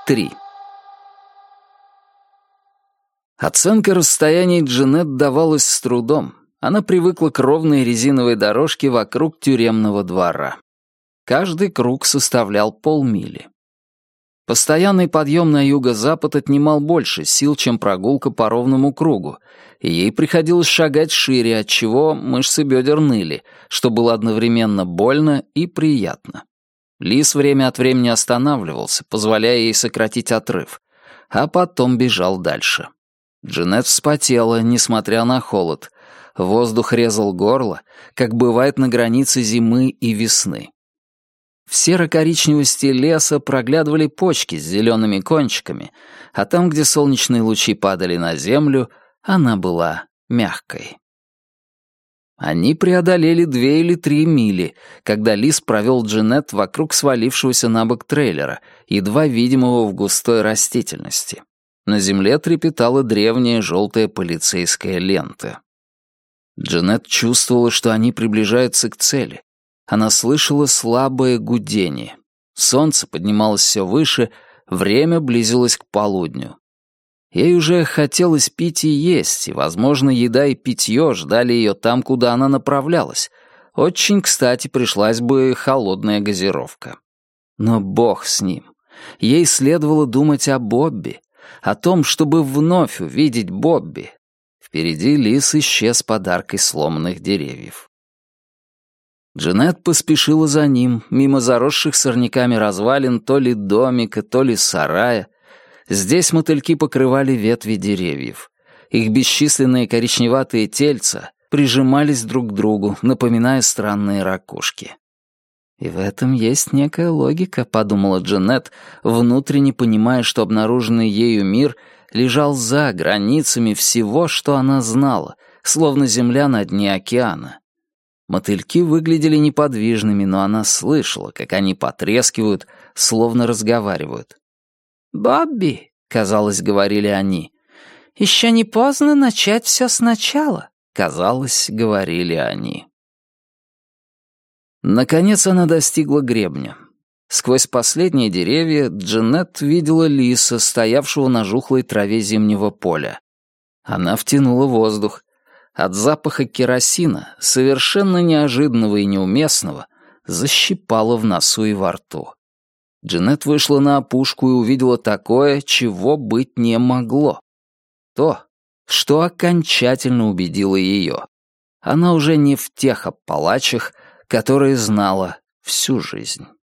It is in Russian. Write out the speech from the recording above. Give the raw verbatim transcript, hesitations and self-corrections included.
три. Оценка расстояний Джанет давалась с трудом. Она привыкла к ровной резиновой дорожке вокруг тюремного двора. Каждый круг составлял полмили. Постоянный подъем на юго-запад отнимал больше сил, чем прогулка по ровному кругу, и ей приходилось шагать шире, отчего мышцы бедер ныли, что было одновременно больно и приятно. Лис время от времени останавливался, позволяя ей сократить отрыв, а потом бежал дальше. Джанет вспотела, несмотря на холод. Воздух резал горло, как бывает на границе зимы и весны. В серо-коричневости леса проглядывали почки с зелеными кончиками, а там, где солнечные лучи падали на землю, она была мягкой. Они преодолели две или три мили, когда Лис провел Джанет вокруг свалившегося на бок трейлера, едва видимого в густой растительности. На земле трепетала древняя желтая полицейская лента. Джанет чувствовала, что они приближаются к цели. Она слышала слабое гудение. Солнце поднималось все выше, время близилось к полудню. Ей уже хотелось пить и есть, и, возможно, еда и питье ждали ее там, куда она направлялась. Очень кстати пришлась бы холодная газировка. Но бог с ним. Ей следовало думать о Бобби, о том, чтобы вновь увидеть Бобби. Впереди Лис исчез подаркой сломанных деревьев. Джанет поспешила за ним, мимо заросших сорняками развалин то ли домика, то ли сарая. Здесь мотыльки покрывали ветви деревьев. Их бесчисленные коричневатые тельца прижимались друг к другу, напоминая странные ракушки. «И в этом есть некая логика», — подумала Джанет, внутренне понимая, что обнаруженный ею мир лежал за границами всего, что она знала, словно земля на дне океана. Мотыльки выглядели неподвижными, но она слышала, как они потрескивают, словно разговаривают. «Бобби», — казалось, говорили они, — «еще не поздно начать все сначала», — казалось, говорили они. Наконец она достигла гребня. Сквозь последние деревья Джанет видела лиса, стоявшего на жухлой траве зимнего поля. Она втянула воздух. От запаха керосина, совершенно неожиданного и неуместного, защипало в носу и во рту. Джанет вышла на опушку и увидела такое, чего быть не могло. То, что окончательно убедило ее. Она уже не в тех аппалачах, которые знала всю жизнь.